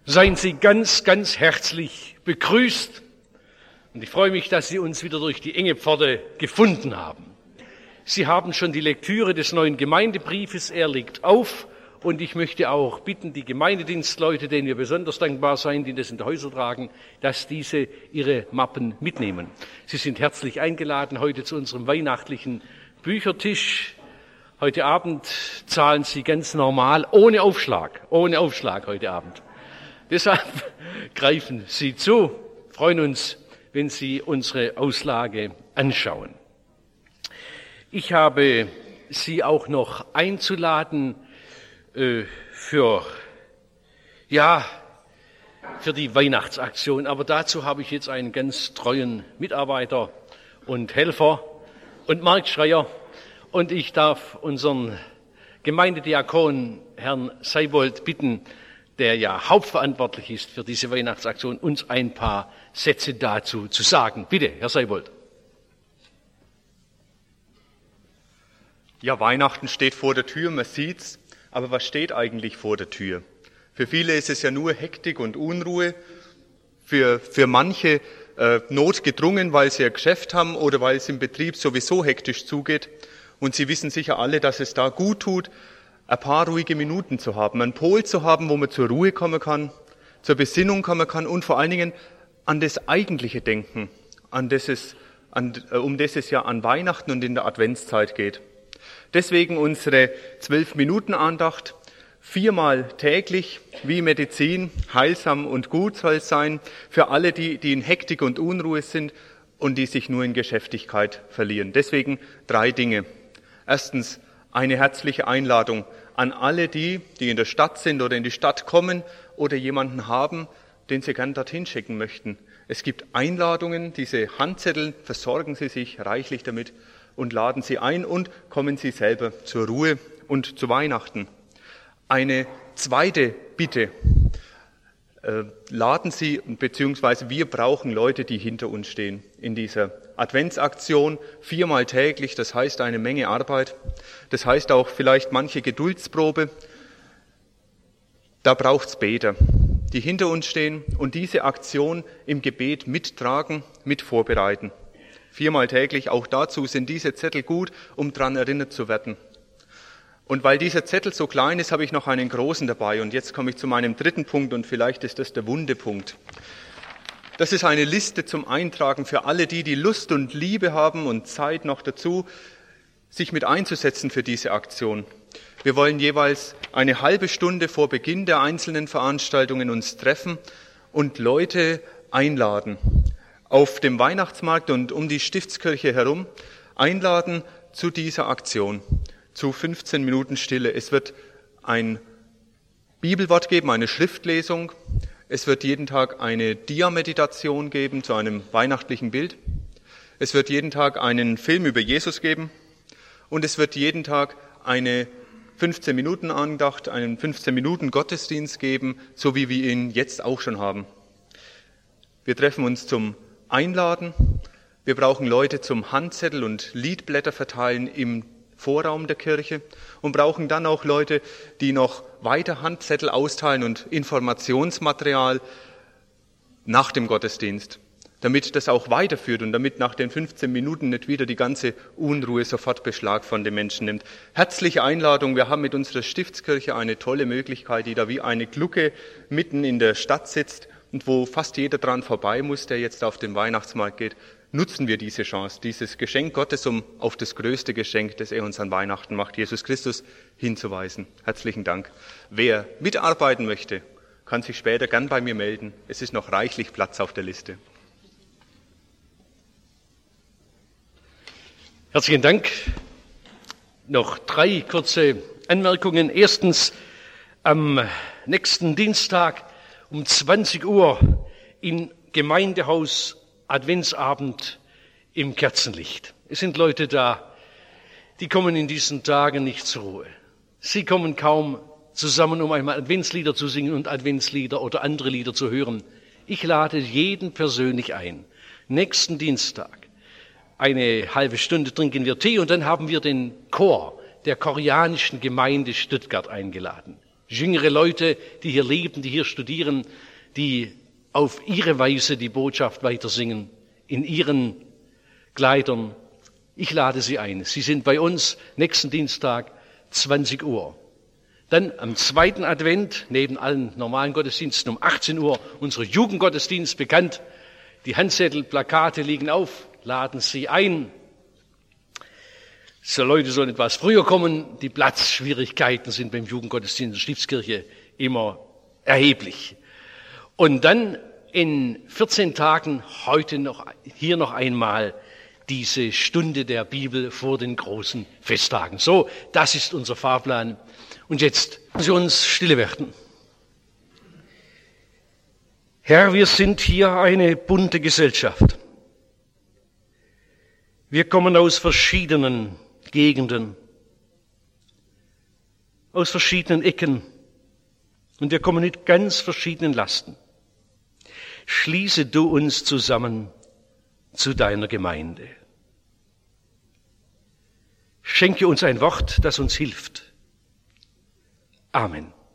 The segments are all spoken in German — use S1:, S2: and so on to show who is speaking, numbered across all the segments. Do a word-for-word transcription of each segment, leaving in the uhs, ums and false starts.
S1: Seien Sie ganz, ganz herzlich begrüßt. Und ich freue mich, dass Sie uns wieder durch die enge Pforte gefunden haben. Sie haben schon die Lektüre des neuen Gemeindebriefes, er liegt auf. Und ich möchte auch bitten, die Gemeindedienstleute, denen wir besonders dankbar sein, die das in die Häuser tragen, dass diese ihre Mappen mitnehmen. Sie sind herzlich eingeladen heute zu unserem weihnachtlichen Büchertisch. Heute Abend zahlen Sie ganz normal, ohne Aufschlag, ohne Aufschlag heute Abend. Deshalb greifen Sie zu, freuen uns, wenn Sie unsere Auslage anschauen. Ich habe Sie auch noch einzuladen äh, für, ja, für die Weihnachtsaktion. Aber dazu habe ich jetzt einen ganz treuen Mitarbeiter und Helfer und Marktschreier. Und ich darf unseren Gemeindediakon, Herrn Seibold, bitten, der ja hauptverantwortlich ist für diese Weihnachtsaktion, uns ein paar Sätze dazu zu sagen. Bitte, Herr Seibold.
S2: Ja, Weihnachten steht vor der Tür, man sieht's. Aber was steht eigentlich vor der Tür? Für viele ist es ja nur Hektik und Unruhe. Für, für manche äh, notgedrungen, weil sie ein Geschäft haben oder weil es im Betrieb sowieso hektisch zugeht. Und Sie wissen sicher alle, dass es da gut tut, ein paar ruhige Minuten zu haben, einen Pol zu haben, wo man zur Ruhe kommen kann, zur Besinnung kommen kann und vor allen Dingen an das eigentliche Denken, an das es, an, um das es ja an Weihnachten und in der Adventszeit geht. Deswegen unsere zwölf-Minuten-Andacht, viermal täglich, wie Medizin, heilsam und gut soll es sein, für alle, die, die in Hektik und Unruhe sind und die sich nur in Geschäftigkeit verlieren. Deswegen drei Dinge. Erstens eine herzliche Einladung an alle die, die in der Stadt sind oder in die Stadt kommen oder jemanden haben, den Sie gern dorthin schicken möchten. Es gibt Einladungen, diese Handzettel, versorgen Sie sich reichlich damit und laden Sie ein und kommen Sie selber zur Ruhe und zu Weihnachten. Eine zweite Bitte. Äh, laden Sie, beziehungsweise wir brauchen Leute, die hinter uns stehen in dieser Adventsaktion, viermal täglich, das heißt eine Menge Arbeit, das heißt auch vielleicht manche Geduldsprobe. Da braucht's Beter, die hinter uns stehen und diese Aktion im Gebet mittragen, mit vorbereiten. Viermal täglich, auch dazu sind diese Zettel gut, um dran erinnert zu werden. Und weil dieser Zettel so klein ist, habe ich noch einen großen dabei. Und jetzt komme ich zu meinem dritten Punkt und vielleicht ist das der Wundepunkt. Das ist eine Liste zum Eintragen für alle die, die Lust und Liebe haben und Zeit noch dazu, sich mit einzusetzen für diese Aktion. Wir wollen jeweils eine halbe Stunde vor Beginn der einzelnen Veranstaltungen uns treffen und Leute einladen. Auf dem Weihnachtsmarkt und um die Stiftskirche herum einladen zu dieser Aktion, zu fünfzehn Minuten Stille. Es wird ein Bibelwort geben, eine Schriftlesung. Es wird jeden Tag eine Dia-Meditation geben zu einem weihnachtlichen Bild. Es wird jeden Tag einen Film über Jesus geben. Und es wird jeden Tag eine fünfzehn Minuten Andacht, einen fünfzehn Minuten Gottesdienst geben, so wie wir ihn jetzt auch schon haben. Wir treffen uns zum Einladen. Wir brauchen Leute zum Handzettel und Liedblätter verteilen im Vorraum der Kirche und brauchen dann auch Leute, die noch weiter Handzettel austeilen und Informationsmaterial nach dem Gottesdienst, damit das auch weiterführt und damit nach den fünfzehn Minuten nicht wieder die ganze Unruhe sofort Beschlag von den Menschen nimmt. Herzliche Einladung, wir haben mit unserer Stiftskirche eine tolle Möglichkeit, die da wie eine Glucke mitten in der Stadt sitzt und wo fast jeder dran vorbei muss, der jetzt auf den Weihnachtsmarkt geht. Nutzen wir diese Chance, dieses Geschenk Gottes, um auf das größte Geschenk, das er uns an Weihnachten macht, Jesus Christus, hinzuweisen. Herzlichen Dank. Wer mitarbeiten möchte, kann sich später gern bei mir melden. Es ist noch reichlich Platz auf der Liste.
S1: Herzlichen Dank. Noch drei kurze Anmerkungen. Erstens, am nächsten Dienstag um zwanzig Uhr im Gemeindehaus Adventsabend im Kerzenlicht. Es sind Leute da, die kommen in diesen Tagen nicht zur Ruhe. Sie kommen kaum zusammen, um einmal Adventslieder zu singen und Adventslieder oder andere Lieder zu hören. Ich lade jeden persönlich ein. Nächsten Dienstag, eine halbe Stunde trinken wir Tee und dann haben wir den Chor der koreanischen Gemeinde Stuttgart eingeladen. Jüngere Leute, die hier leben, die hier studieren, die auf ihre Weise die Botschaft weitersingen, in ihren Kleidern. Ich lade Sie ein. Sie sind bei uns nächsten Dienstag, zwanzig Uhr. Dann am zweiten Advent, neben allen normalen Gottesdiensten um achtzehn Uhr, unser Jugendgottesdienst bekannt. Die Handzettel, Plakate liegen auf, laden Sie ein. So Leute sollen etwas früher kommen. Die Platzschwierigkeiten sind beim Jugendgottesdienst in der Stiftskirche immer erheblich. Und dann in vierzehn Tagen heute noch, hier noch einmal diese Stunde der Bibel vor den großen Festtagen. So, das ist unser Fahrplan. Und jetzt müssen Sie uns stille werden. Herr, wir sind hier eine bunte Gesellschaft. Wir kommen aus verschiedenen Gegenden, aus verschiedenen Ecken und wir kommen mit ganz verschiedenen Lasten. Schließe du uns zusammen zu deiner Gemeinde. Schenke uns ein Wort, das uns hilft. Amen.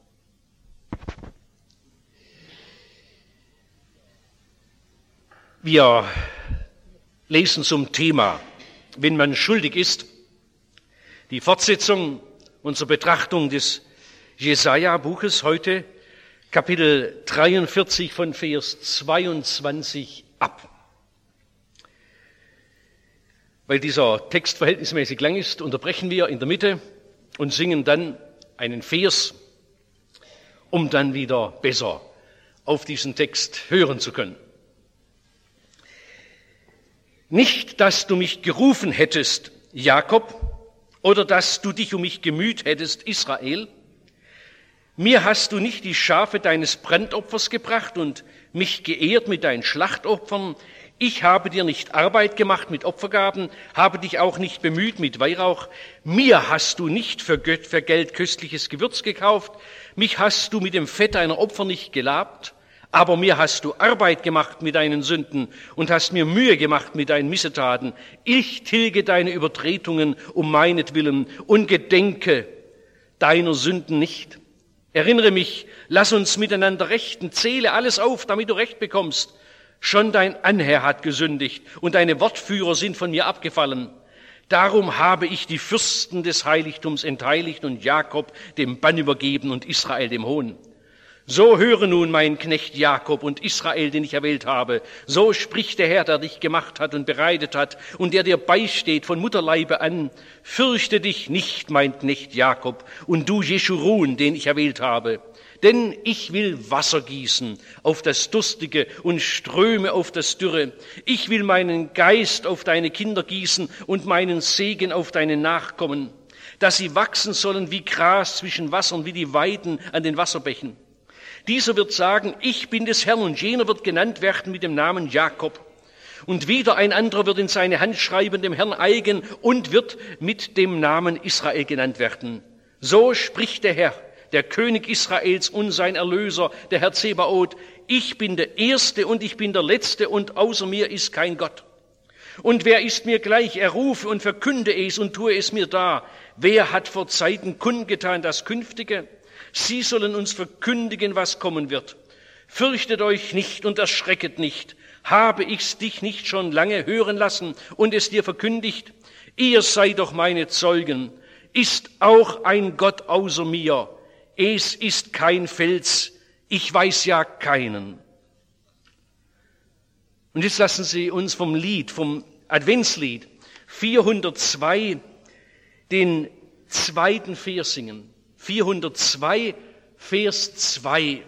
S1: Wir lesen zum Thema, wenn man schuldig ist, die Fortsetzung unserer Betrachtung des Jesaja-Buches heute, Kapitel dreiundvierzig von Vers zweiundzwanzig ab. Weil dieser Text verhältnismäßig lang ist, unterbrechen wir in der Mitte und singen dann einen Vers, um dann wieder besser auf diesen Text hören zu können. Nicht, dass du mich gerufen hättest, Jakob, oder dass du dich um mich gemüht hättest, Israel. Mir hast du nicht die Schafe deines Brandopfers gebracht und mich geehrt mit deinen Schlachtopfern. Ich habe dir nicht Arbeit gemacht mit Opfergaben, habe dich auch nicht bemüht mit Weihrauch. Mir hast du nicht für Geld köstliches Gewürz gekauft. Mich hast du mit dem Fett deiner Opfer nicht gelabt. Aber mir hast du Arbeit gemacht mit deinen Sünden und hast mir Mühe gemacht mit deinen Missetaten. Ich tilge deine Übertretungen um meinetwillen und gedenke deiner Sünden nicht. Erinnere mich, lass uns miteinander rechten, zähle alles auf, damit du Recht bekommst. Schon dein Anherr hat gesündigt und deine Wortführer sind von mir abgefallen. Darum habe ich die Fürsten des Heiligtums entheiligt und Jakob dem Bann übergeben und Israel dem Hohn. So höre nun mein Knecht Jakob und Israel, den ich erwählt habe. So spricht der Herr, der dich gemacht hat und bereitet hat und der dir beisteht von Mutterleibe an. Fürchte dich nicht, mein Knecht Jakob, und du Jeschurun, den ich erwählt habe. Denn ich will Wasser gießen auf das Durstige und Ströme auf das Dürre. Ich will meinen Geist auf deine Kinder gießen und meinen Segen auf deine Nachkommen, dass sie wachsen sollen wie Gras zwischen Wassern, wie die Weiden an den Wasserbächen. Dieser wird sagen, ich bin des Herrn, und jener wird genannt werden mit dem Namen Jakob. Und wieder ein anderer wird in seine Hand schreiben, dem Herrn eigen, und wird mit dem Namen Israel genannt werden. So spricht der Herr, der König Israels und sein Erlöser, der Herr Zebaoth. Ich bin der Erste und ich bin der Letzte, und außer mir ist kein Gott. Und wer ist mir gleich? Er rufe und verkünde es und tue es mir dar. Wer hat vor Zeiten kundgetan das Künftige? Sie sollen uns verkündigen, was kommen wird. Fürchtet euch nicht und erschrecket nicht. Habe ich's dich nicht schon lange hören lassen und es dir verkündigt? Ihr seid doch meine Zeugen. Ist auch ein Gott außer mir? Es ist kein Fels. Ich weiß ja keinen. Und jetzt lassen Sie uns vom Lied, vom Adventslied vierhundertzwei, den zweiten Vers singen. vierhundertzwei, Vers zwei.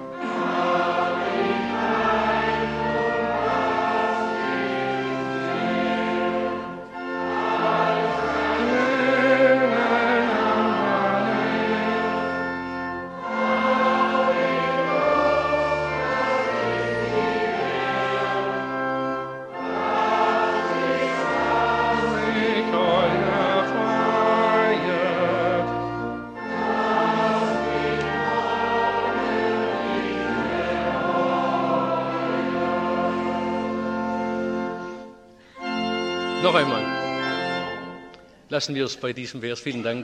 S3: Amen.
S1: Noch einmal. Lassen wir es bei diesem Vers. Vielen Dank.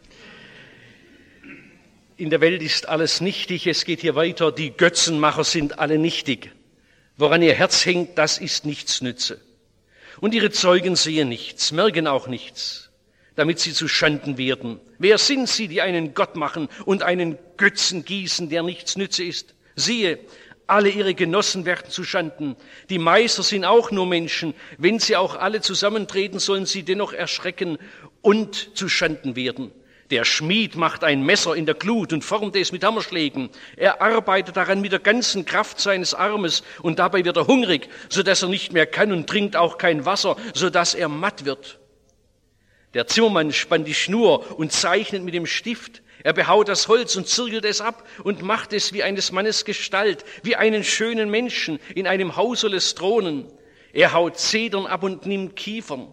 S1: In der Welt ist alles nichtig. Es geht hier weiter. Die Götzenmacher sind alle nichtig. Woran ihr Herz hängt, das ist nichts nütze. Und ihre Zeugen sehen nichts, merken auch nichts, damit sie zu Schanden werden. Wer sind sie, die einen Gott machen und einen Götzen gießen, der nichts nütze ist? Siehe, alle ihre Genossen werden zu Schanden. Die Meister sind auch nur Menschen. Wenn sie auch alle zusammentreten, sollen sie dennoch erschrecken und zu Schanden werden. Der Schmied macht ein Messer in der Glut und formt es mit Hammerschlägen. Er arbeitet daran mit der ganzen Kraft seines Armes und dabei wird er hungrig, so dass er nicht mehr kann und trinkt auch kein Wasser, so dass er matt wird. Der Zimmermann spannt die Schnur und zeichnet mit dem Stift. Er behaut das Holz und zirkelt es ab und macht es wie eines Mannes Gestalt, wie einen schönen Menschen. In einem Haus soll es thronen. Er haut Zedern ab und nimmt Kiefern.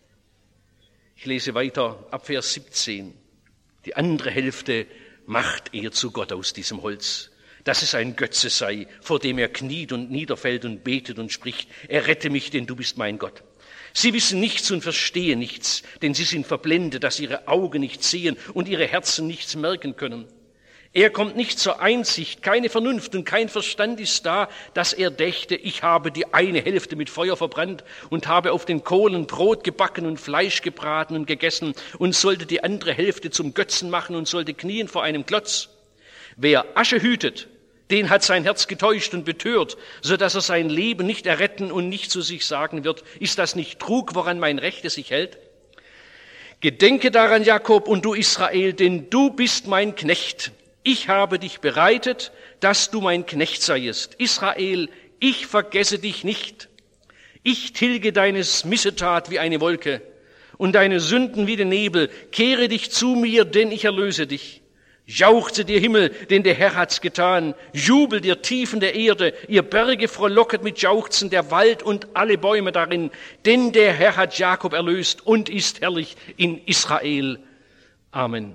S1: Ich lese weiter ab Vers siebzehn. Die andere Hälfte macht er zu Gott aus diesem Holz, dass es ein Götze sei, vor dem er kniet und niederfällt und betet und spricht, errette mich, denn du bist mein Gott. Sie wissen nichts und verstehen nichts, denn sie sind verblendet, dass ihre Augen nicht sehen und ihre Herzen nichts merken können. Er kommt nicht zur Einsicht, keine Vernunft und kein Verstand ist da, dass er dächte, ich habe die eine Hälfte mit Feuer verbrannt und habe auf den Kohlen Brot gebacken und Fleisch gebraten und gegessen und sollte die andere Hälfte zum Götzen machen und sollte knien vor einem Klotz. Wer Asche hütet, den hat sein Herz getäuscht und betört, so dass er sein Leben nicht erretten und nicht zu sich sagen wird, ist das nicht Trug, woran mein Rechte sich hält? Gedenke daran, Jakob, und du Israel, denn du bist mein Knecht. Ich habe dich bereitet, dass du mein Knecht seiest. Israel, ich vergesse dich nicht. Ich tilge deine Missetat wie eine Wolke und deine Sünden wie den Nebel. Kehre dich zu mir, denn ich erlöse dich. Jauchze dir Himmel, denn der Herr hat's getan. Jubel dir Tiefen der Erde, ihr Berge frohlocket mit Jauchzen, der Wald und alle Bäume darin. Denn der Herr hat Jakob erlöst und ist herrlich in Israel. Amen.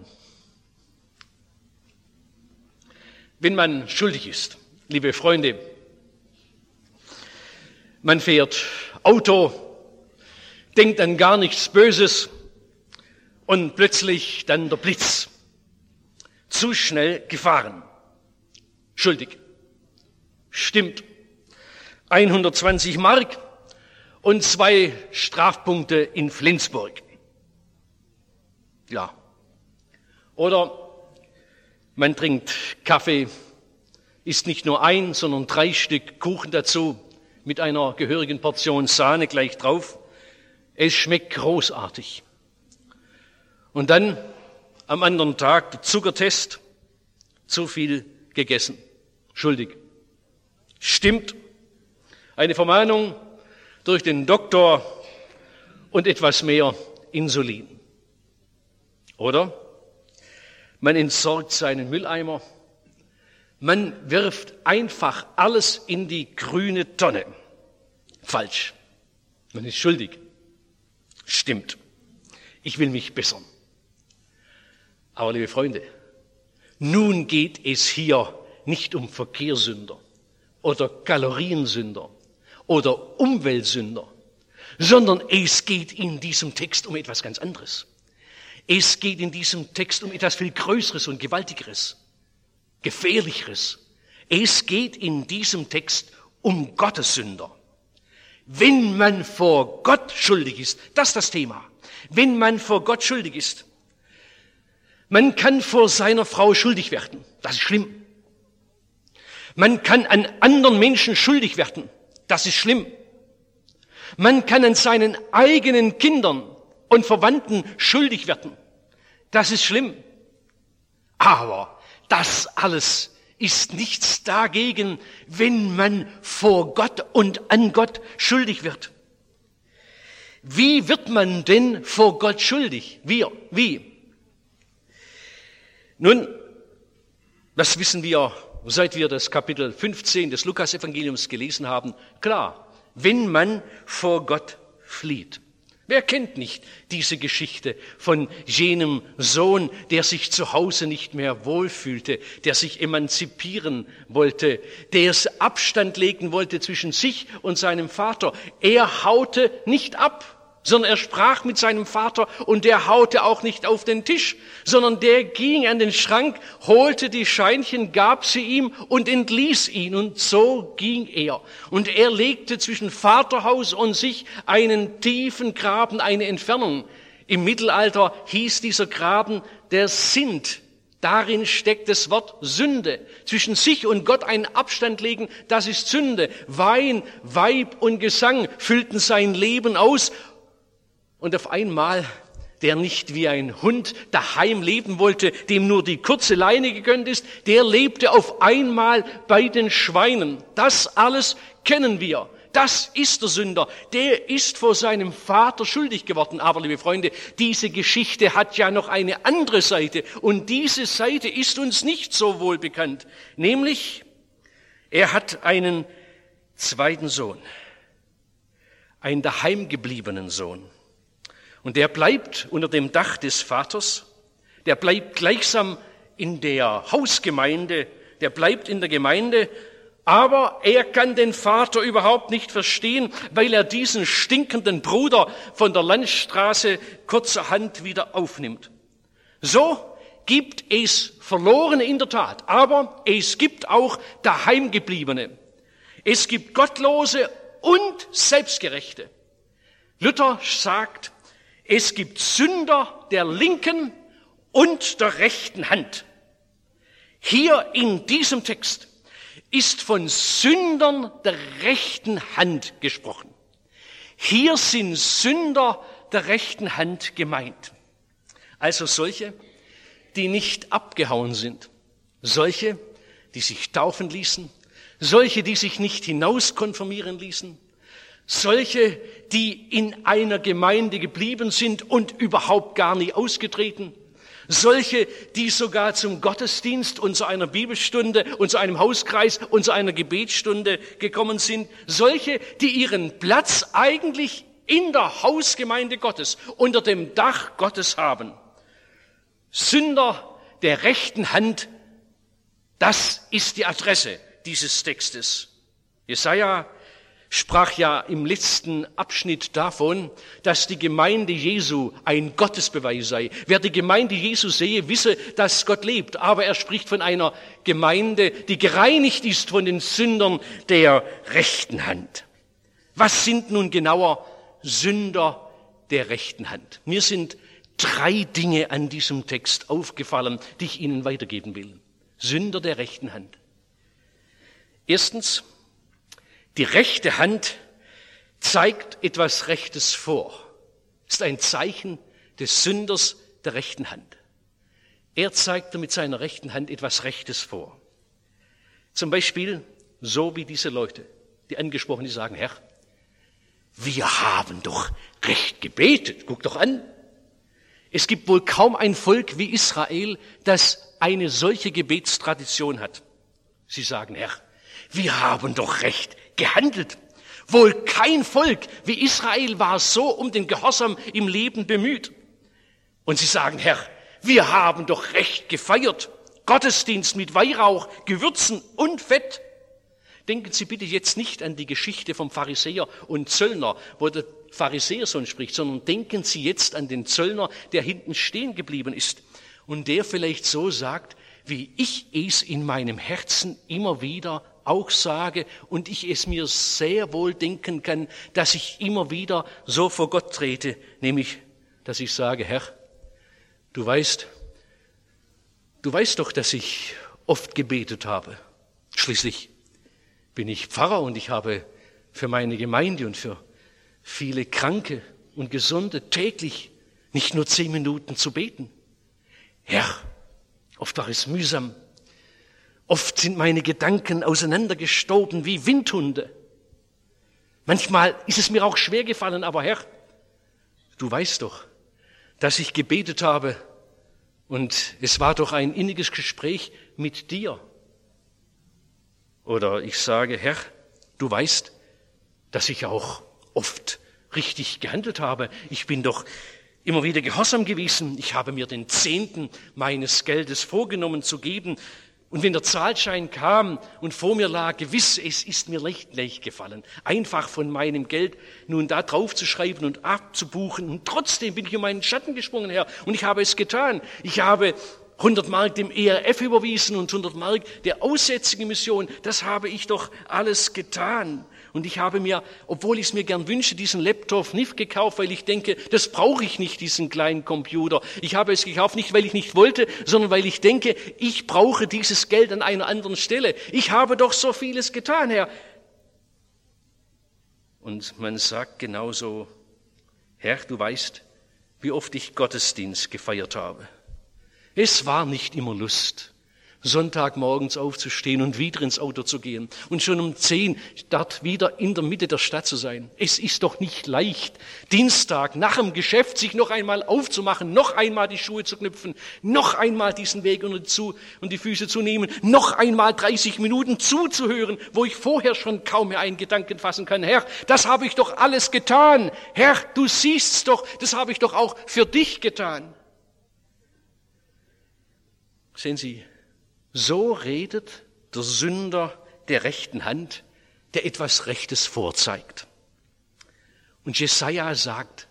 S1: Wenn man schuldig ist, liebe Freunde, man fährt Auto, denkt an gar nichts Böses und plötzlich dann der Blitz. Zu schnell gefahren. Schuldig. Stimmt. hundertzwanzig Mark und zwei Strafpunkte in Flensburg. Ja. Oder man trinkt Kaffee, isst nicht nur ein, sondern drei Stück Kuchen dazu mit einer gehörigen Portion Sahne gleich drauf. Es schmeckt großartig. Und dann am anderen Tag der Zuckertest, zu viel gegessen. Schuldig. Stimmt. Eine Vermahnung durch den Doktor und etwas mehr Insulin. Oder? Man entsorgt seinen Mülleimer. Man wirft einfach alles in die grüne Tonne. Falsch. Man ist schuldig. Stimmt. Ich will mich bessern. Aber liebe Freunde, nun geht es hier nicht um Verkehrssünder oder Kaloriensünder oder Umweltsünder, sondern es geht in diesem Text um etwas ganz anderes. Es geht in diesem Text um etwas viel Größeres und Gewaltigeres, Gefährlicheres. Es geht in diesem Text um Gottessünder. Wenn man vor Gott schuldig ist, das ist das Thema. Wenn man vor Gott schuldig ist, man kann vor seiner Frau schuldig werden, das ist schlimm. Man kann an anderen Menschen schuldig werden, das ist schlimm. Man kann an seinen eigenen Kindern und Verwandten schuldig werden. Das ist schlimm. Aber das alles ist nichts dagegen, wenn man vor Gott und an Gott schuldig wird. Wie wird man denn vor Gott schuldig? Wir, wie? Nun, das wissen wir, seit wir das Kapitel fünfzehn des Lukas-Evangeliums gelesen haben. Klar, wenn man vor Gott flieht. Wer kennt nicht diese Geschichte von jenem Sohn, der sich zu Hause nicht mehr wohlfühlte, der sich emanzipieren wollte, der Abstand legen wollte zwischen sich und seinem Vater. Er haute nicht ab. sondern er sprach mit seinem Vater und der haute auch nicht auf den Tisch, sondern der ging an den Schrank, holte die Scheinchen, gab sie ihm und entließ ihn und so ging er. Und er legte zwischen Vaterhaus und sich einen tiefen Graben, eine Entfernung. Im Mittelalter hieß dieser Graben der Sint. Darin steckt das Wort Sünde. Zwischen sich und Gott einen Abstand legen, das ist Sünde. Wein, Weib und Gesang füllten sein Leben aus. Und auf einmal, der nicht wie ein Hund daheim leben wollte, dem nur die kurze Leine gegönnt ist, der lebte auf einmal bei den Schweinen. Das alles kennen wir. Das ist der Sünder. Der ist vor seinem Vater schuldig geworden. Aber, liebe Freunde, diese Geschichte hat ja noch eine andere Seite. Und diese Seite ist uns nicht so wohl bekannt. Nämlich, er hat einen zweiten Sohn. Einen daheimgebliebenen Sohn. Und der bleibt unter dem Dach des Vaters. Der bleibt gleichsam in der Hausgemeinde. Der bleibt in der Gemeinde. Aber er kann den Vater überhaupt nicht verstehen, weil er diesen stinkenden Bruder von der Landstraße kurzerhand wieder aufnimmt. So gibt es Verlorene in der Tat, aber es gibt auch Daheimgebliebene. Es gibt Gottlose und Selbstgerechte. Luther sagt, es gibt Sünder der linken und der rechten Hand. Hier in diesem Text ist von Sündern der rechten Hand gesprochen. Hier sind Sünder der rechten Hand gemeint. Also solche, die nicht abgehauen sind. Solche, die sich taufen ließen. Solche, die sich nicht hinauskonfirmieren ließen. Solche, die in einer Gemeinde geblieben sind und überhaupt gar nie ausgetreten. Solche, die sogar zum Gottesdienst und zu einer Bibelstunde und zu einem Hauskreis und zu einer Gebetsstunde gekommen sind. Solche, die ihren Platz eigentlich in der Hausgemeinde Gottes, unter dem Dach Gottes haben. Sünder der rechten Hand, das ist die Adresse dieses Textes. Jesaja sprach ja im letzten Abschnitt davon, dass die Gemeinde Jesu ein Gottesbeweis sei. Wer die Gemeinde Jesu sehe, wisse, dass Gott lebt. Aber er spricht von einer Gemeinde, die gereinigt ist von den Sündern der rechten Hand. Was sind nun genauer Sünder der rechten Hand? Mir sind drei Dinge an diesem Text aufgefallen, die ich Ihnen weitergeben will. Sünder der rechten Hand. Erstens, die rechte Hand zeigt etwas Rechtes vor. Ist ein Zeichen des Sünders der rechten Hand. Er zeigt mit seiner rechten Hand etwas Rechtes vor. Zum Beispiel so wie diese Leute, die angesprochen, die sagen, Herr, wir haben doch recht gebetet. Guck doch an. Es gibt wohl kaum ein Volk wie Israel, das eine solche Gebetstradition hat. Sie sagen, Herr, wir haben doch recht gehandelt. Wohl kein Volk wie Israel war so um den Gehorsam im Leben bemüht. Und sie sagen, Herr, wir haben doch recht gefeiert. Gottesdienst mit Weihrauch, Gewürzen und Fett. Denken Sie bitte jetzt nicht an die Geschichte vom Pharisäer und Zöllner, wo der Pharisäersohn spricht, sondern denken Sie jetzt an den Zöllner, der hinten stehen geblieben ist und der vielleicht so sagt, wie ich es in meinem Herzen immer wieder auch sage und ich es mir sehr wohl denken kann, dass ich immer wieder so vor Gott trete, nämlich, dass ich sage, Herr, du weißt, du weißt doch, dass ich oft gebetet habe. Schließlich bin ich Pfarrer und ich habe für meine Gemeinde und für viele Kranke und Gesunde täglich nicht nur zehn Minuten zu beten. Herr, oft war es mühsam. Oft sind meine Gedanken auseinandergestoben wie Windhunde. Manchmal ist es mir auch schwer gefallen, aber Herr, du weißt doch, dass ich gebetet habe und es war doch ein inniges Gespräch mit dir. Oder ich sage, Herr, du weißt, dass ich auch oft richtig gehandelt habe. Ich bin doch immer wieder gehorsam gewesen. Ich habe mir den Zehnten meines Geldes vorgenommen zu geben. Und wenn der Zahlschein kam und vor mir lag, gewiss, es ist mir leicht, leicht gefallen, einfach von meinem Geld nun da drauf zu schreiben und abzubuchen. Und trotzdem bin ich um meinen Schatten gesprungen, Herr. Und ich habe es getan. Ich habe hundert Mark dem E R F überwiesen und hundert Mark der Aussätzigen Mission. Das habe ich doch alles getan. Und ich habe mir, obwohl ich es mir gern wünsche, diesen Laptop nicht gekauft, weil ich denke, das brauche ich nicht, diesen kleinen Computer. Ich habe es gekauft nicht, weil ich nicht wollte, sondern weil ich denke, ich brauche dieses Geld an einer anderen Stelle. Ich habe doch so vieles getan, Herr. Und man sagt genauso, Herr, du weißt, wie oft ich Gottesdienst gefeiert habe. Es war nicht immer Lust, Sonntagmorgens aufzustehen und wieder ins Auto zu gehen und schon um zehn dort wieder in der Mitte der Stadt zu sein. Es ist doch nicht leicht, Dienstag nach dem Geschäft sich noch einmal aufzumachen, noch einmal die Schuhe zu knüpfen, noch einmal diesen Weg und die Füße zu nehmen, noch einmal dreißig Minuten zuzuhören, wo ich vorher schon kaum mehr einen Gedanken fassen kann. Herr, das habe ich doch alles getan. Herr, du siehst's doch, das habe ich doch auch für dich getan. Sehen Sie, so redet der Sünder der rechten Hand, der etwas Rechtes vorzeigt. Und Jesaja sagt,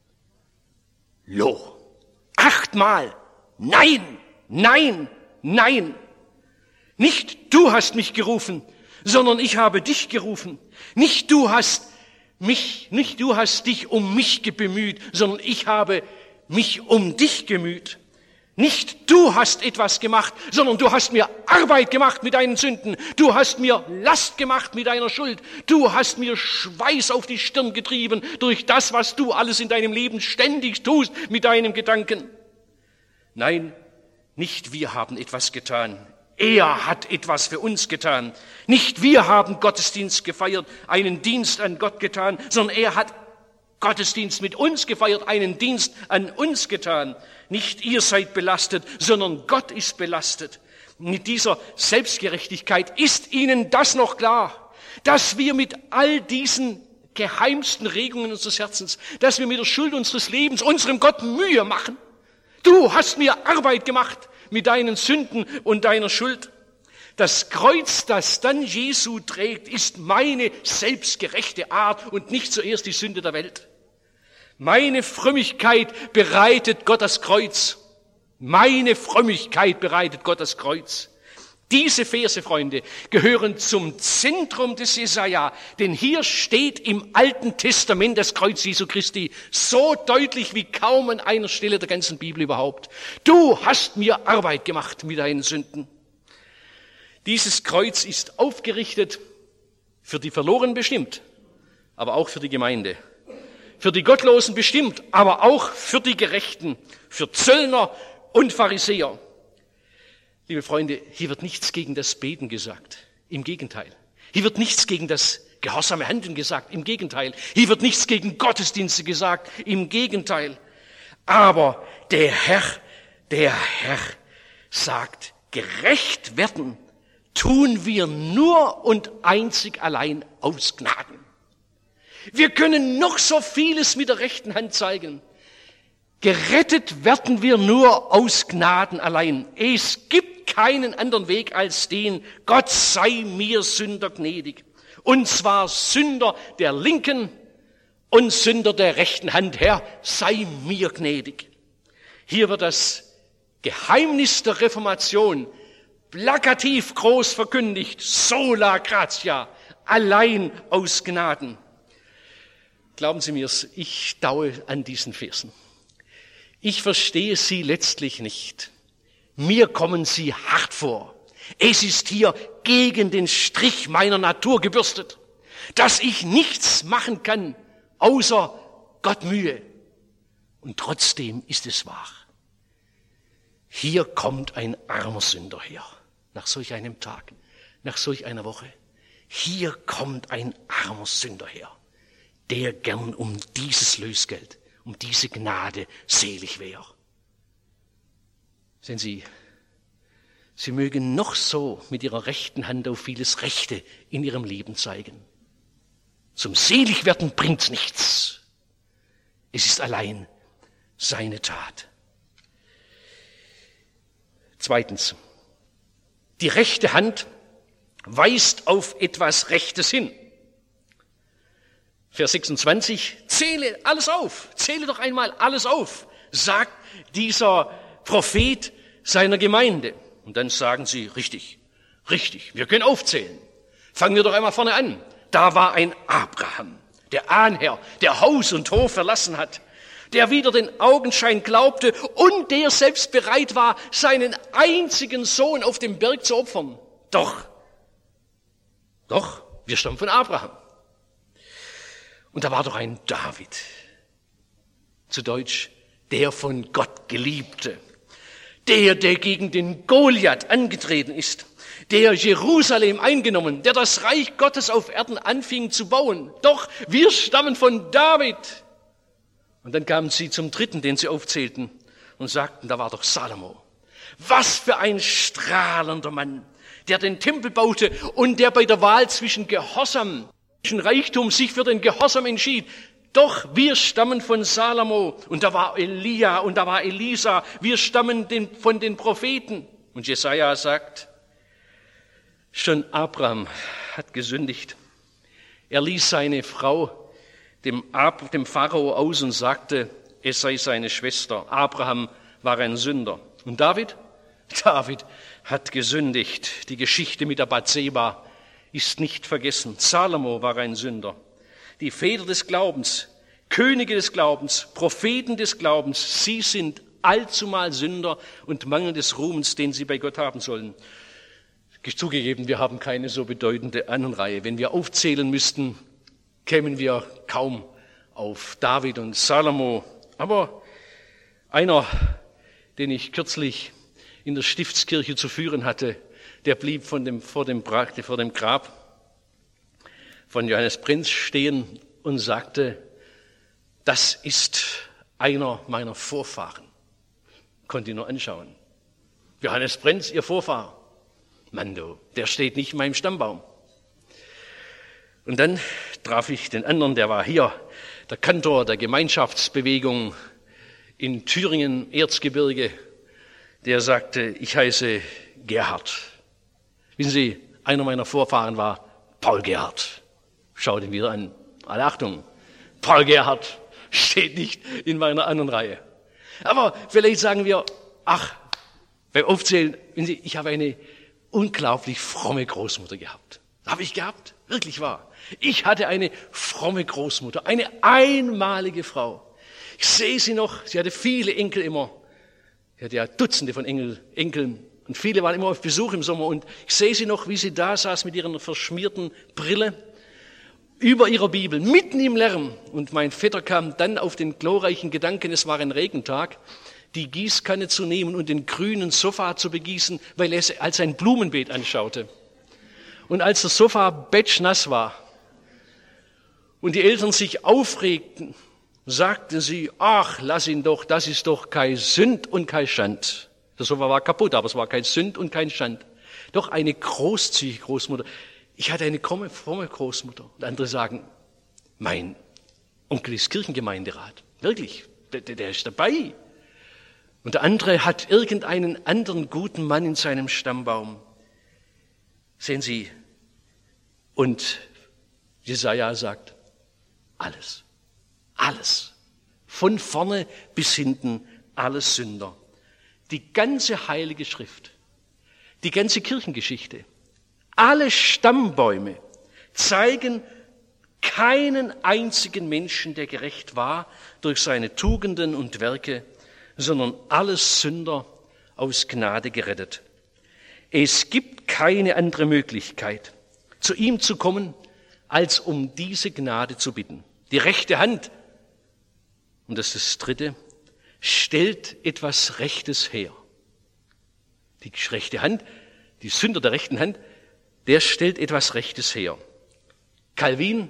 S1: Lo, achtmal, nein, nein, nein. Nicht du hast mich gerufen, sondern ich habe dich gerufen. Nicht du hast mich, nicht du hast dich um mich bemüht, sondern ich habe mich um dich gemüht. Nicht du hast etwas gemacht, sondern du hast mir Arbeit gemacht mit deinen Sünden. Du hast mir Last gemacht mit deiner Schuld. Du hast mir Schweiß auf die Stirn getrieben durch das, was du alles in deinem Leben ständig tust mit deinem Gedanken. Nein, nicht wir haben etwas getan. Er hat etwas für uns getan. Nicht wir haben Gottesdienst gefeiert, einen Dienst an Gott getan, sondern er hat Gottesdienst mit uns gefeiert, einen Dienst an uns getan. Nicht ihr seid belastet, sondern Gott ist belastet. Mit dieser Selbstgerechtigkeit ist Ihnen das noch klar, dass wir mit all diesen geheimsten Regungen unseres Herzens, dass wir mit der Schuld unseres Lebens unserem Gott Mühe machen. Du hast mir Arbeit gemacht mit deinen Sünden und deiner Schuld. Das Kreuz, das dann Jesu trägt, ist meine selbstgerechte Art und nicht zuerst die Sünde der Welt. Meine Frömmigkeit bereitet Gott das Kreuz. Meine Frömmigkeit bereitet Gott das Kreuz. Diese Verse, Freunde, gehören zum Zentrum des Jesaja, denn hier steht im Alten Testament das Kreuz Jesu Christi so deutlich wie kaum an einer Stelle der ganzen Bibel überhaupt. Du hast mir Arbeit gemacht mit deinen Sünden. Dieses Kreuz ist aufgerichtet, für die Verlorenen bestimmt, aber auch für die Gemeinde. Für die Gottlosen bestimmt, aber auch für die Gerechten, für Zöllner und Pharisäer. Liebe Freunde, hier wird nichts gegen das Beten gesagt. Im Gegenteil. Hier wird nichts gegen das gehorsame Handeln gesagt. Im Gegenteil. Hier wird nichts gegen Gottesdienste gesagt. Im Gegenteil. Aber der Herr, der Herr sagt, gerecht werden tun wir nur und einzig allein aus Gnaden. Wir können noch so vieles mit der rechten Hand zeigen. Gerettet werden wir nur aus Gnaden allein. Es gibt keinen anderen Weg als den, Gott sei mir Sünder gnädig. Und zwar Sünder der linken und Sünder der rechten Hand. Herr, sei mir gnädig. Hier wird das Geheimnis der Reformation plakativ groß verkündigt. Sola gratia, allein aus Gnaden. Glauben Sie mir, ich daue an diesen Versen. Ich verstehe sie letztlich nicht. Mir kommen sie hart vor. Es ist hier gegen den Strich meiner Natur gebürstet, dass ich nichts machen kann, außer Gott Mühe. Und trotzdem ist es wahr. Hier kommt ein armer Sünder her, nach solch einem Tag, nach solch einer Woche. Hier kommt ein armer Sünder her, der gern um dieses Lösgeld, um diese Gnade selig wäre. Sehen Sie, Sie mögen noch so mit Ihrer rechten Hand auf vieles Rechte in Ihrem Leben zeigen. Zum Seligwerden bringt's nichts. Es ist allein seine Tat. Zweitens, Die rechte Hand weist auf etwas Rechtes hin. Vers sechsundzwanzig, zähle alles auf, zähle doch einmal alles auf, sagt dieser Prophet seiner Gemeinde. Und dann sagen sie, richtig, richtig, wir können aufzählen. Fangen wir doch einmal vorne an. Da war ein Abraham, der Ahnherr, der Haus und Hof verlassen hat, der wieder den Augenschein glaubte und der selbst bereit war, seinen einzigen Sohn auf dem Berg zu opfern. Doch, doch, wir stammen von Abraham. Und da war doch ein David, zu Deutsch, der von Gott Geliebte, der, der gegen den Goliath angetreten ist, der Jerusalem eingenommen, der das Reich Gottes auf Erden anfing zu bauen. Doch, wir stammen von David. Und dann kamen sie zum dritten, den sie aufzählten und sagten, da war doch Salomo. Was für ein strahlender Mann, der den Tempel baute und der bei der Wahl zwischen Gehorsam und Reichtum sich für den Gehorsam entschied. Doch wir stammen von Salomo und da war Elia und da war Elisa. Wir stammen den, von den Propheten. Und Jesaja sagt, schon Abraham hat gesündigt. Er ließ seine Frau dem, Ab, dem Pharao aus und sagte, es sei seine Schwester. Abraham war ein Sünder. Und David? David hat gesündigt. Die Geschichte mit der Bathseba ist nicht vergessen. Salomo war ein Sünder. Die Väter des Glaubens, Könige des Glaubens, Propheten des Glaubens, sie sind allzumal Sünder und Mangel des Ruhmens, den sie bei Gott haben sollen. Zugegeben, wir haben keine so bedeutende Ahnenreihe. Wenn wir aufzählen müssten, kämen wir kaum auf David und Salomo. Aber einer, den ich kürzlich in der Stiftskirche zu führen hatte, der blieb von dem, vor, dem, vor dem Grab von Johannes Prinz stehen und sagte, das ist einer meiner Vorfahren. Konnte ihn nur anschauen. Johannes Prinz, ihr Vorfahr. Mando, der steht nicht in meinem Stammbaum. Und dann traf ich den anderen, der war hier, der Kantor der Gemeinschaftsbewegung in Thüringen, Erzgebirge, der sagte, ich heiße Gerhard. Wissen Sie, einer meiner Vorfahren war Paul Gerhard. Schaut ihn wieder an. Alle Achtung, Paul Gerhard steht nicht in meiner anderen Reihe. Aber vielleicht sagen wir, ach, beim Aufzählen, wissen Sie, ich habe eine unglaublich fromme Großmutter gehabt. Habe ich gehabt? Wirklich wahr. Ich hatte eine fromme Großmutter, eine einmalige Frau. Ich sehe sie noch, sie hatte viele Enkel immer. Sie hatte ja Dutzende von Enkel, Enkeln und viele waren immer auf Besuch im Sommer. Und ich sehe sie noch, wie sie da saß mit ihrer verschmierten Brille über ihrer Bibel, mitten im Lärm. Und mein Vetter kam dann auf den glorreichen Gedanken, es war ein Regentag, die Gießkanne zu nehmen und den grünen Sofa zu begießen, weil er es als ein Blumenbeet anschaute. Und als das Sofa betschnass war und die Eltern sich aufregten, sagten sie, ach, lass ihn doch, das ist doch kein Sünd und kein Schand. Das Sofa war kaputt, aber es war kein Sünd und kein Schand. Doch eine großzügige Großmutter. Ich hatte eine fromme, fromme Großmutter. Und andere sagen, mein Onkel ist Kirchengemeinderat. Wirklich, der, der ist dabei. Und der andere hat irgendeinen anderen guten Mann in seinem Stammbaum. Sehen Sie, und Jesaja sagt, alles, alles, von vorne bis hinten, alles Sünder. Die ganze Heilige Schrift, die ganze Kirchengeschichte, alle Stammbäume zeigen keinen einzigen Menschen, der gerecht war durch seine Tugenden und Werke, sondern alles Sünder aus Gnade gerettet. Es gibt keine andere Möglichkeit, zu ihm zu kommen, als um diese Gnade zu bitten. Die rechte Hand, und das ist das Dritte, stellt etwas Rechtes her. Die rechte Hand, die Sünder der rechten Hand, der stellt etwas Rechtes her. Calvin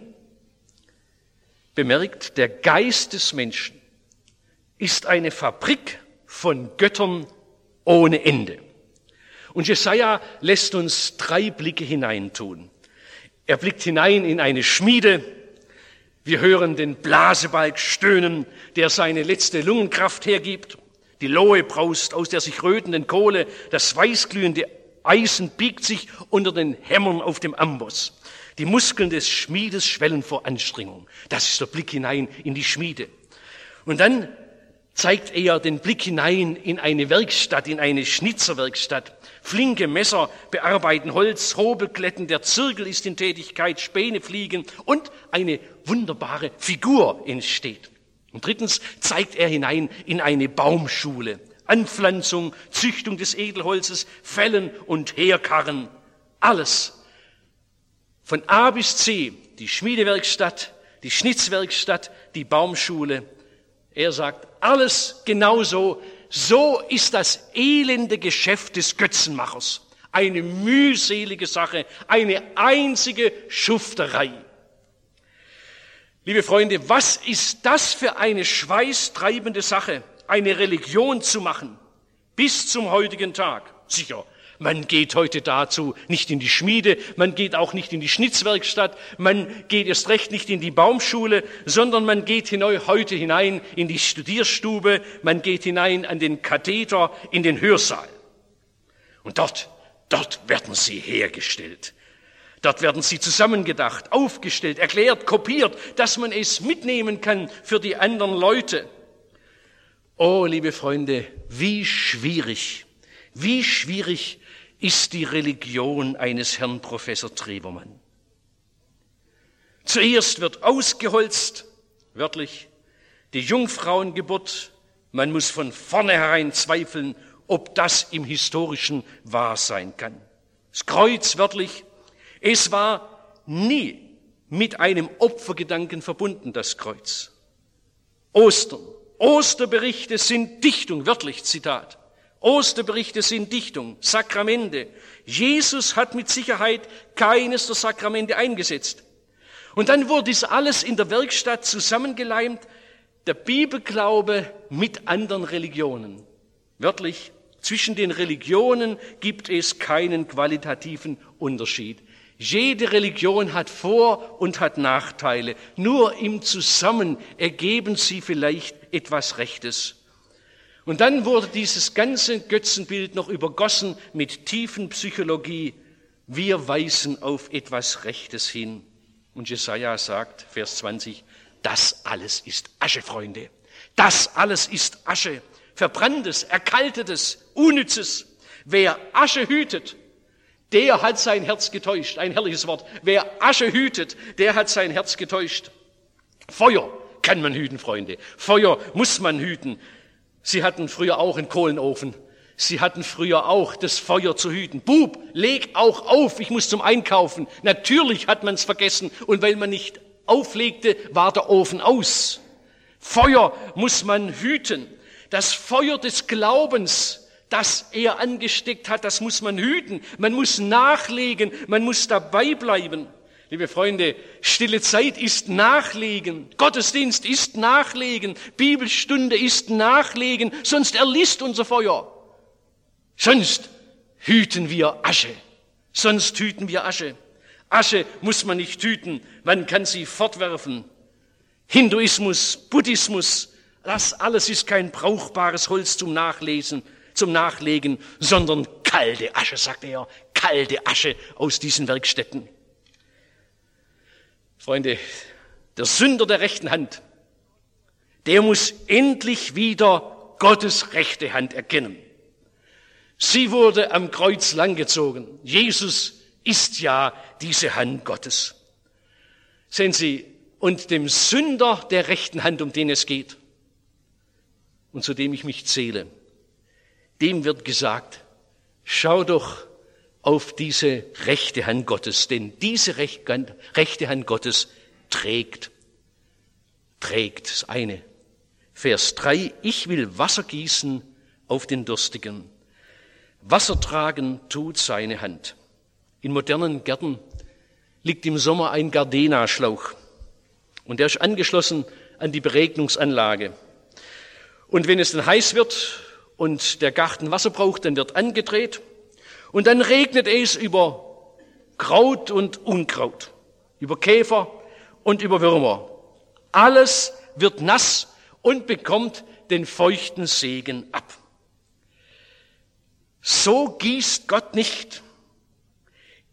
S1: bemerkt, der Geist des Menschen ist eine Fabrik von Göttern ohne Ende. Und Jesaja lässt uns drei Blicke hineintun. Er blickt hinein in eine Schmiede. Wir hören den Blasebalg stöhnen, der seine letzte Lungenkraft hergibt. Die Lohe braust aus der sich rötenden Kohle, das weißglühende Eisen biegt sich unter den Hämmern auf dem Amboss. Die Muskeln des Schmiedes schwellen vor Anstrengung. Das ist der Blick hinein in die Schmiede. Und dann zeigt er den Blick hinein in eine Werkstatt, in eine Schnitzerwerkstatt. Flinke Messer bearbeiten Holz, Hobelkletten, der Zirkel ist in Tätigkeit, Späne fliegen und eine wunderbare Figur entsteht. Und drittens zeigt er hinein in eine Baumschule. Anpflanzung, Züchtung des Edelholzes, Fällen und Herkarren. Alles. Von A bis C, die Schmiedewerkstatt, die Schnitzwerkstatt, die Baumschule. Er sagt, alles genauso. So ist das elende Geschäft des Götzenmachers. Eine mühselige Sache, eine einzige Schufterei. Liebe Freunde, was ist das für eine schweißtreibende Sache, eine Religion zu machen, bis zum heutigen Tag? Sicher, man geht heute dazu nicht in die Schmiede, man geht auch nicht in die Schnitzwerkstatt, man geht erst recht nicht in die Baumschule, sondern man geht heute hinein in die Studierstube, man geht hinein an den Katheter, in den Hörsaal. Und dort, dort werden sie hergestellt. Dort werden sie zusammengedacht, aufgestellt, erklärt, kopiert, dass man es mitnehmen kann für die anderen Leute. Oh, liebe Freunde, wie schwierig, wie schwierig ist die Religion eines Herrn Professor Trevermann. Zuerst wird ausgeholzt, wörtlich, die Jungfrauengeburt. Man muss von vornherein zweifeln, ob das im Historischen wahr sein kann. Das Kreuz, wörtlich, es war nie mit einem Opfergedanken verbunden, das Kreuz. Ostern. Osterberichte sind Dichtung, wörtlich Zitat. Osterberichte sind Dichtung, Sakramente. Jesus hat mit Sicherheit keines der Sakramente eingesetzt. Und dann wurde dies alles in der Werkstatt zusammengeleimt, der Bibelglaube mit anderen Religionen. Wörtlich, zwischen den Religionen gibt es keinen qualitativen Unterschied. Jede Religion hat Vor- und hat Nachteile. Nur im Zusammen ergeben sie vielleicht etwas Rechtes. Und dann wurde dieses ganze Götzenbild noch übergossen mit tiefen Psychologie. Wir weisen auf etwas Rechtes hin. Und Jesaja sagt, Vers zwanzig, das alles ist Asche, Freunde. Das alles ist Asche. Verbranntes, erkaltetes, unnützes. Wer Asche hütet, der hat sein Herz getäuscht. Ein herrliches Wort. Wer Asche hütet, der hat sein Herz getäuscht. Feuer kann man hüten, Freunde. Feuer muss man hüten. Sie hatten früher auch einen Kohlenofen. Sie hatten früher auch das Feuer zu hüten. Bub, leg auch auf, ich muss zum Einkaufen. Natürlich hat man es vergessen. Und weil man nicht auflegte, war der Ofen aus. Feuer muss man hüten. Das Feuer des Glaubens, das er angesteckt hat, das muss man hüten. Man muss nachlegen, man muss dabei bleiben. Liebe Freunde, stille Zeit ist Nachlegen. Gottesdienst ist Nachlegen. Bibelstunde ist Nachlegen. Sonst erlischt unser Feuer. Sonst hüten wir Asche. Sonst hüten wir Asche. Asche muss man nicht hüten. Man kann sie fortwerfen. Hinduismus, Buddhismus, das alles ist kein brauchbares Holz zum Nachlesen, zum Nachlegen, sondern kalte Asche, sagt er, kalte Asche aus diesen Werkstätten. Freunde, der Sünder der rechten Hand, der muss endlich wieder Gottes rechte Hand erkennen. Sie wurde am Kreuz langgezogen. Jesus ist ja diese Hand Gottes. Sehen Sie, und dem Sünder der rechten Hand, um den es geht, und zu dem ich mich zähle, dem wird gesagt, schau doch auf diese rechte Hand Gottes, denn diese rechte Hand Gottes trägt, trägt, das eine. Vers drei, ich will Wasser gießen auf den Durstigen. Wasser tragen tut seine Hand. In modernen Gärten liegt im Sommer ein Gardena-Schlauch und der ist angeschlossen an die Beregnungsanlage. Und wenn es dann heiß wird und der Garten Wasser braucht, dann wird angedreht und dann regnet es über Kraut und Unkraut, über Käfer und über Würmer. Alles wird nass und bekommt den feuchten Segen ab. So gießt Gott nicht.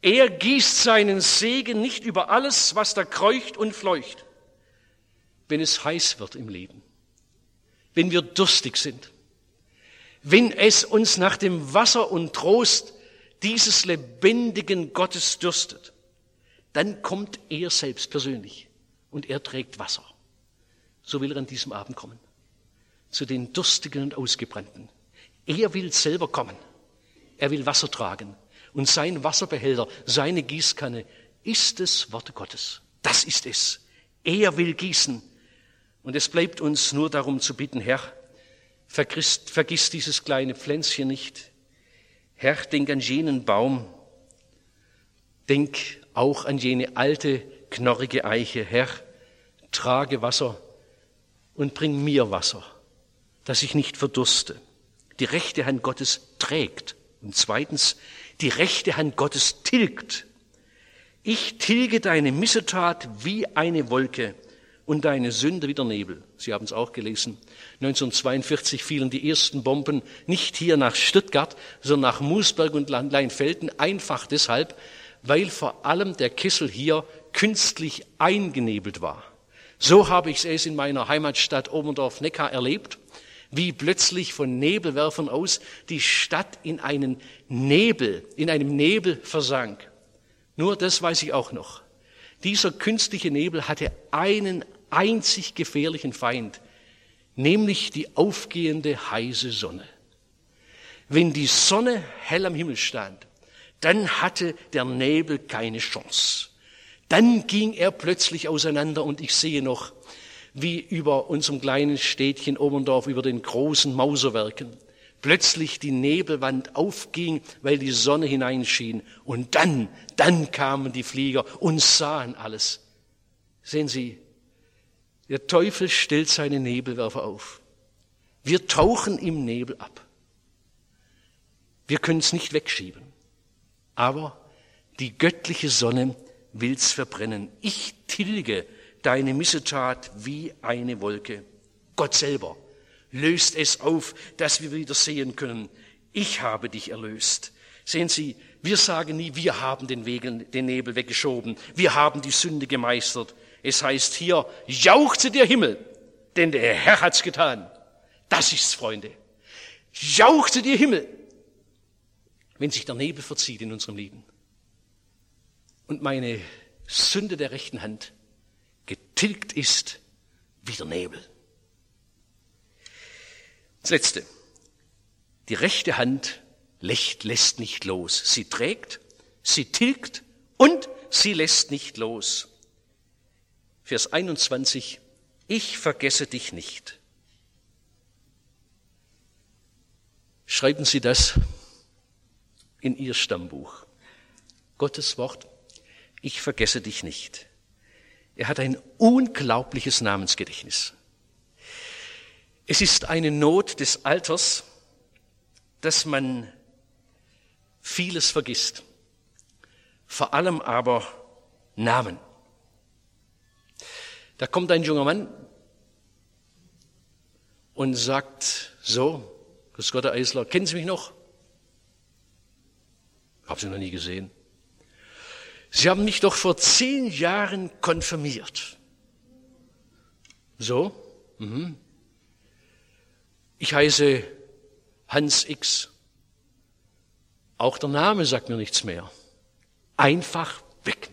S1: Er gießt seinen Segen nicht über alles, was da kreucht und fleucht. Wenn es heiß wird im Leben, wenn wir durstig sind, wenn es uns nach dem Wasser und Trost dieses lebendigen Gottes dürstet, dann kommt er selbst persönlich und er trägt Wasser. So will er an diesem Abend kommen, zu den Durstigen und Ausgebrannten. Er will selber kommen, er will Wasser tragen und sein Wasserbehälter, seine Gießkanne ist das Wort Gottes. Das ist es. Er will gießen. Und es bleibt uns nur darum zu bitten, Herr, vergiss, vergiss dieses kleine Pflänzchen nicht. Herr, denk an jenen Baum. Denk auch an jene alte, knorrige Eiche. Herr, trage Wasser und bring mir Wasser, dass ich nicht verdurste. Die rechte Hand Gottes trägt. Und zweitens, die rechte Hand Gottes tilgt. Ich tilge deine Missetat wie eine Wolke und deine Sünde wie der Nebel. Sie haben es auch gelesen. neunzehnhundertzweiundvierzig fielen die ersten Bomben nicht hier nach Stuttgart, sondern nach Moosberg und Leinfelden, einfach deshalb, weil vor allem der Kessel hier künstlich eingenebelt war. So habe ich es in meiner Heimatstadt Oberndorf-Neckar erlebt, wie plötzlich von Nebelwerfern aus die Stadt in einen Nebel, in einem Nebel versank. Nur das weiß ich auch noch. Dieser künstliche Nebel hatte einen einzig gefährlichen Feind, nämlich die aufgehende heiße Sonne. Wenn die Sonne hell am Himmel stand, dann hatte der Nebel keine Chance. Dann ging er plötzlich auseinander und ich sehe noch, wie über unserem kleinen Städtchen Oberndorf, über den großen Mauserwerken, plötzlich die Nebelwand aufging, weil die Sonne hineinschien. Und dann, dann kamen die Flieger und sahen alles. Sehen Sie, der Teufel stellt seine Nebelwerfer auf. Wir tauchen im Nebel ab. Wir können es nicht wegschieben. Aber die göttliche Sonne will's verbrennen. Ich tilge deine Missetat wie eine Wolke. Gott selber löst es auf, dass wir wieder sehen können. Ich habe dich erlöst. Sehen Sie, wir sagen nie, wir haben den, Wegen, den Nebel weggeschoben. Wir haben die Sünde gemeistert. Es heißt hier, jauchze der Himmel, denn der Herr hat's getan. Das ist's, Freunde. Jauchze der Himmel, wenn sich der Nebel verzieht in unserem Leben. Und meine Sünde der rechten Hand getilgt ist wie der Nebel. Das Letzte. Die rechte Hand lässt, lässt nicht los. Sie trägt, sie tilgt und sie lässt nicht los. Vers einundzwanzig. Ich vergesse dich nicht. Schreiben Sie das in Ihr Stammbuch. Gottes Wort, ich vergesse dich nicht. Er hat ein unglaubliches Namensgedächtnis. Es ist eine Not des Alters, dass man vieles vergisst. Vor allem aber Namen. Da kommt ein junger Mann und sagt so, Grüß Gott, Herr Eisler, kennen Sie mich noch? Hab Sie noch nie gesehen. Sie haben mich doch vor zehn Jahren konfirmiert. So? Mhm. Ich heiße Hans X. Auch der Name sagt mir nichts mehr. Einfach weg.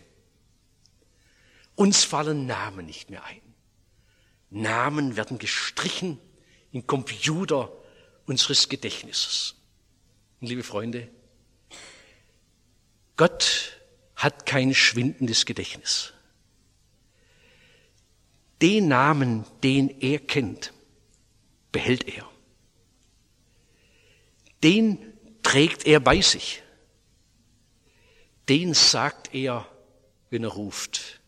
S1: Uns fallen Namen nicht mehr ein. Namen werden gestrichen im Computer unseres Gedächtnisses. Und liebe Freunde, Gott hat kein schwindendes Gedächtnis. Den Namen, den er kennt, behält er. Den trägt er bei sich. Den sagt er, wenn er ruft.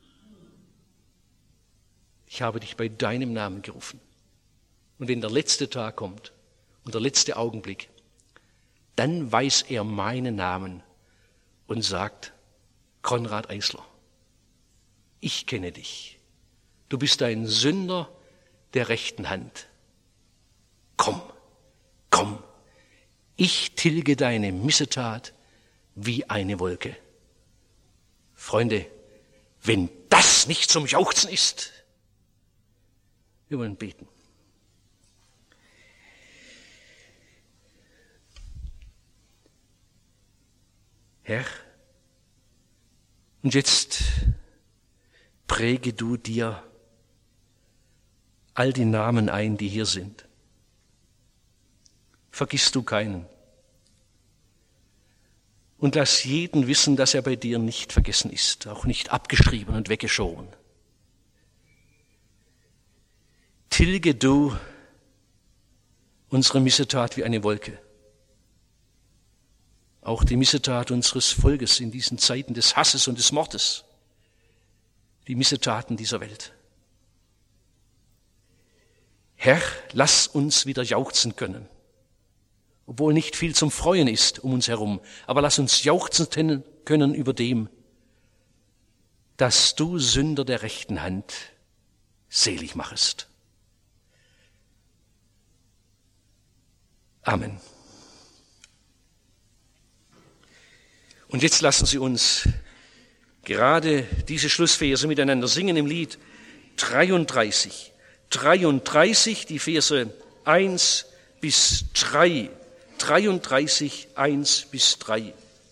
S1: Ich habe dich bei deinem Namen gerufen. Und wenn der letzte Tag kommt und der letzte Augenblick, dann weiß er meinen Namen und sagt, Konrad Eisler, ich kenne dich. Du bist ein Sünder der rechten Hand. Komm, komm, ich tilge deine Missetat wie eine Wolke. Freunde, wenn das nicht zum Jauchzen ist, wir wollen beten. Herr, und jetzt präge du dir all die Namen ein, die hier sind. Vergiss du keinen. Und lass jeden wissen, dass er bei dir nicht vergessen ist, auch nicht abgeschrieben und weggeschoben. Tilge du unsere Missetat wie eine Wolke. Auch die Missetat unseres Volkes in diesen Zeiten des Hasses und des Mordes. Die Missetaten dieser Welt. Herr, lass uns wieder jauchzen können. Obwohl nicht viel zum Freuen ist um uns herum, aber lass uns jauchzen können über dem, dass du Sünder der rechten Hand selig machest. Amen. Und jetzt lassen Sie uns gerade diese Schlussverse miteinander singen im Lied dreiunddreißig. dreiunddreißig, die Verse eins bis drei. dreiunddreißig, eins bis drei.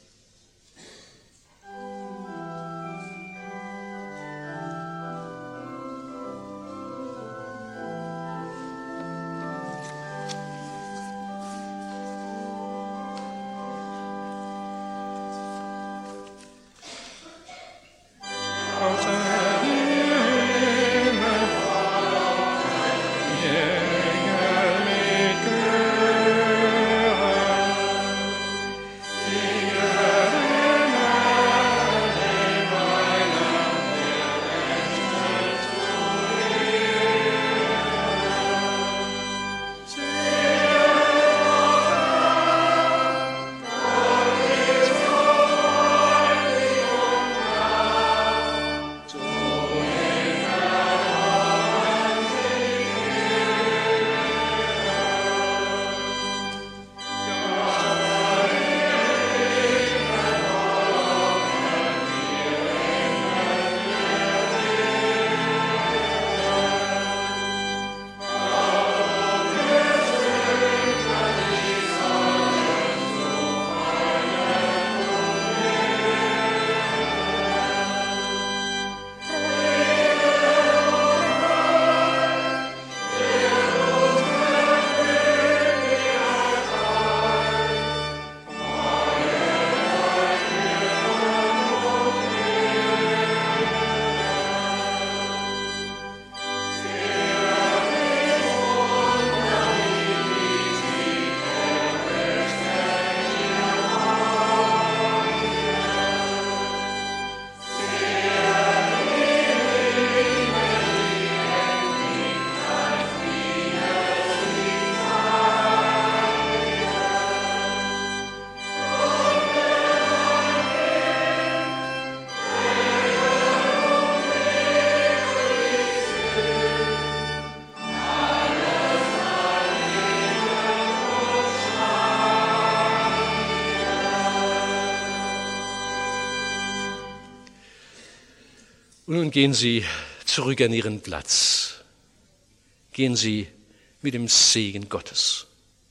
S1: Und nun gehen Sie zurück an Ihren Platz. Gehen Sie mit dem Segen Gottes.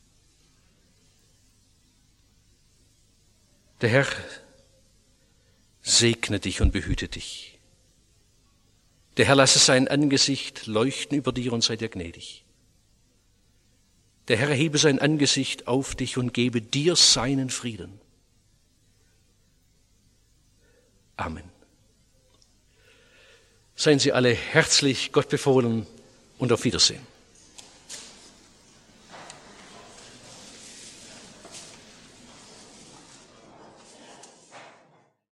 S1: Der Herr segne dich und behüte dich. Der Herr lasse sein Angesicht leuchten über dir und sei dir gnädig. Der Herr erhebe sein Angesicht auf dich und gebe dir seinen Frieden. Amen. Seien Sie alle herzlich Gott befohlen und auf Wiedersehen.